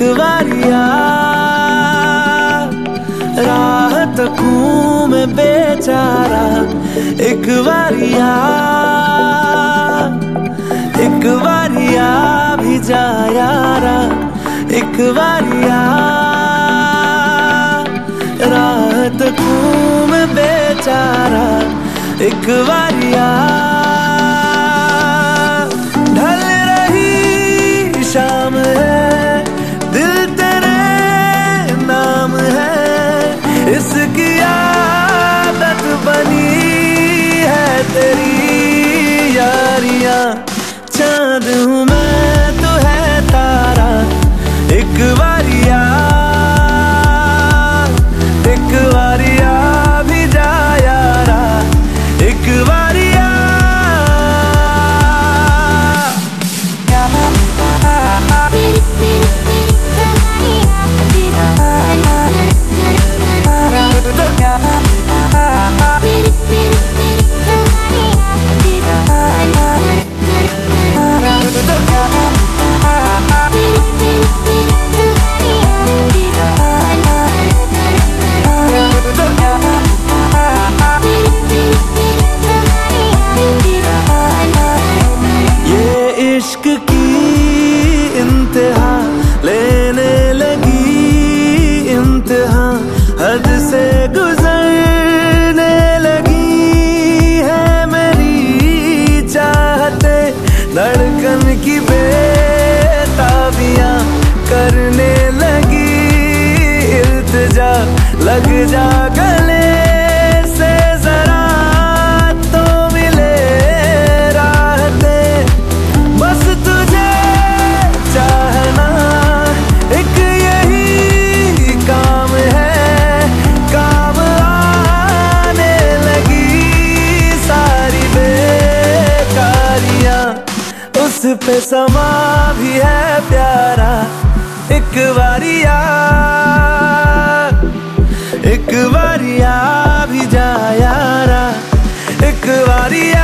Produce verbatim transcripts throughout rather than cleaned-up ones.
बारिया राह तकूं मैं बेचारा, एक बारिया एक बारिया भी जा यारा, एक बारिया राह तकूं मैं बेचारा, एक बारिया ढल रही शाम है, दिल तेरे नाम है, इसकी आदत बनी है तेरी यारियां। चांद हूँ मैं तो है तारा, एक बारिया एक बारिया भी जा यारा, एक बारिया इश्क की इंतहा लेने लगी, इंतहा हद से गुजरने लगी है मेरी चाहते, धड़कन की बेताबियां करने लगी, इल्तिजा लग जा गले से जरा तो मिले राहते, बस तुझे चाहना एक यही काम है, काम आने लगी सारी बेकारियां, उस पे समा भी है प्यारा, एक बारिया एक बारिया भी जा यारा, एक बारिया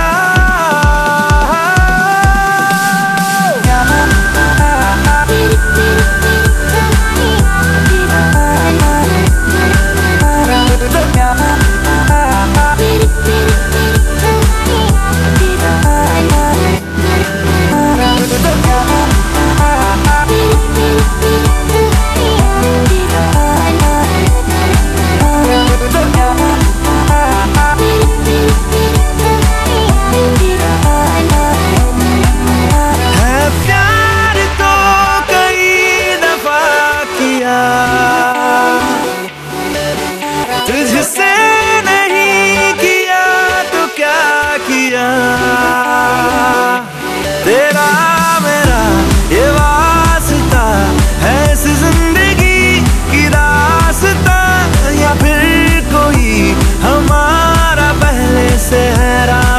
तुझसे नहीं किया तो क्या किया, तेरा मेरा ये वास्ता है इस जिंदगी की दास्तां, या फिर कोई हमारा पहले से है।